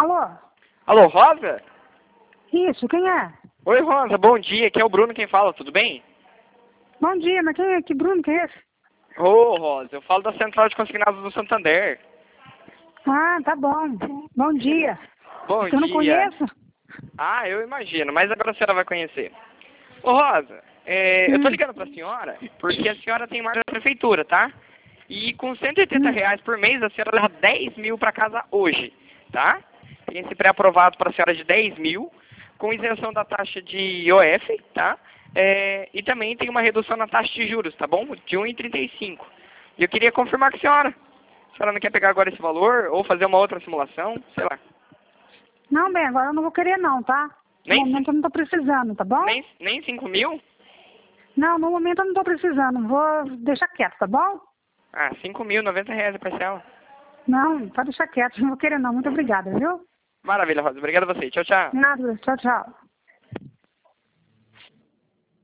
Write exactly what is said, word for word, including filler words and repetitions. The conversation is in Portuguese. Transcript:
Alô? Alô, Rosa? Isso, quem é? Oi, Rosa, bom dia. Aqui é o Bruno quem fala, tudo bem? Bom dia, mas quem é? Que Bruno que é esse? Ô, Rosa, eu falo da Central de Consignados do Santander. Ah, tá bom. Bom dia. Bom Eu não dia. conheço? Ah, eu imagino, mas agora a senhora vai conhecer. Ô, Rosa, é, eu tô ligando pra senhora porque a senhora tem marca da prefeitura, tá? E com cento e oitenta reais por mês, a senhora leva dez mil pra casa hoje, tá? Tem esse pré-aprovado pra senhora de dez mil, com isenção da taxa de I O F, tá? É, e também tem uma redução na taxa de juros, tá bom? De um vírgula trinta e cinco. E eu queria confirmar com a senhora. A senhora não quer pegar agora esse valor ou fazer uma outra simulação? Sei lá. Não, bem, agora eu não vou querer não, tá? No Nem, momento eu não tô precisando, tá bom? nem, nem cinco mil? Não, no momento eu não tô precisando. Vou deixar quieto, tá bom? Ah, cinco mil, noventa reais a parcela. Não, pode deixar quieto. Não vou querer não. Muito obrigada, viu? Maravilha, Rosa. Obrigado a você. Tchau, tchau. Nada, tchau, tchau.